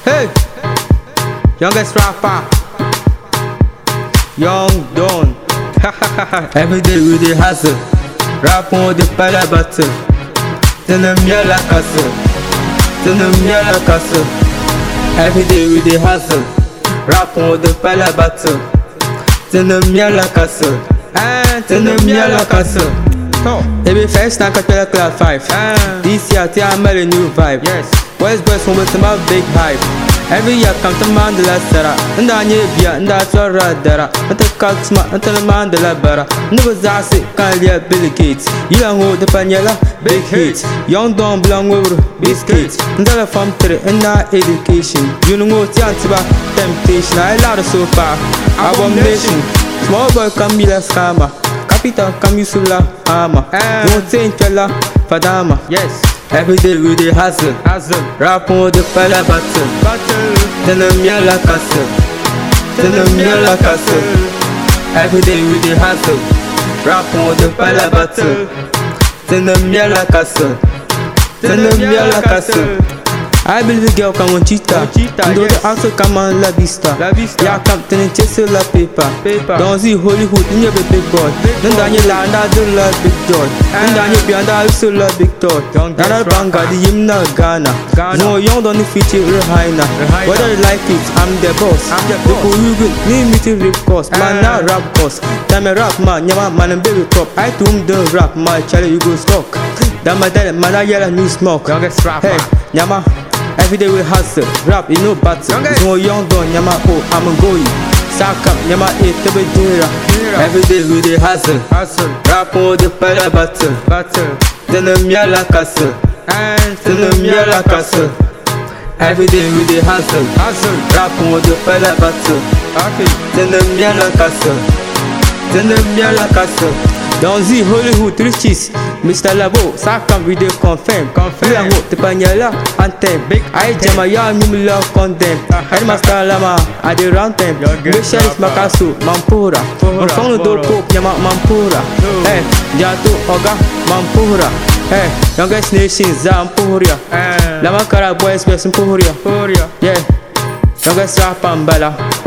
Hey, youngest rapper, Young Don. Every day we dey hustle, rap on the pala battle. Tenamia la castle, tenamia la castle. Every day we dey hustle, rap on the pala battle. Tenamia la castle, tenamia la castle. Every first time I tell class 5. This year I'm a new vibe. Yes. West West with my big hype. Every year come to Mandela Sara. And I need Bia and that's all right there. But the Katsma until the Mandela Bara. Never Zassi can't get Billy Gates. You don't hold the Panela, big hits. Young don't belong over biscuits. And the farm tree and our education. You know what chance about temptation. I love so far. Abomination. Small boy come be la scammer. Capital Kamisula Hama. Don't think Fella Fadama. Yes. Every day we dey hustle. Rap on the pala battle. Tenamia la castle. Tenamia la castle. Every day we dey hustle. Rap on the pala battle. Tenamia la castle. Tenamia la castle. I believe the girl come on cheetah. Do the answer come on la vista. Yeah, come to the chase la paper. Don't see Hollywood in your big boy. Then Daniel land I do love big joy. Then Daniel beyond I also love big toy. Nana Banga the Yimna Ghana. No young don't feature Rehaina. Whether you like it, I'm the boss. People you good, me to rip cost. Man now rap cost. Time a rap man, yama man and baby top. I to him don't rap my child you go stock. That my dad man I yell new smoke. Hey, yama. Every day we hustle, rap, you know battle. No young gun, yama oh, I'm going. Saka, yama eat the bedira. Every day we dey hustle, rap on the pala battle. Tenamia la castle, tenamia la castle. Every day we dey hustle, rap on the pala battle. Tenamia la castle, tenamia la castle. Don't see Hollywood riches, Mr. Labo, Saka we dey confirm. We are what the Panela anthem. I jam a young new love condemn. Headmaster Lama, I dey round them. Michelle Makasu, Mampura. On phone door pope, Yama Mampura. Hey, Jato Oga, Mampura. Hey, youngest nation Zampuria. Lama Kara boys, West Puria. Yeah, youngest rap and Bella.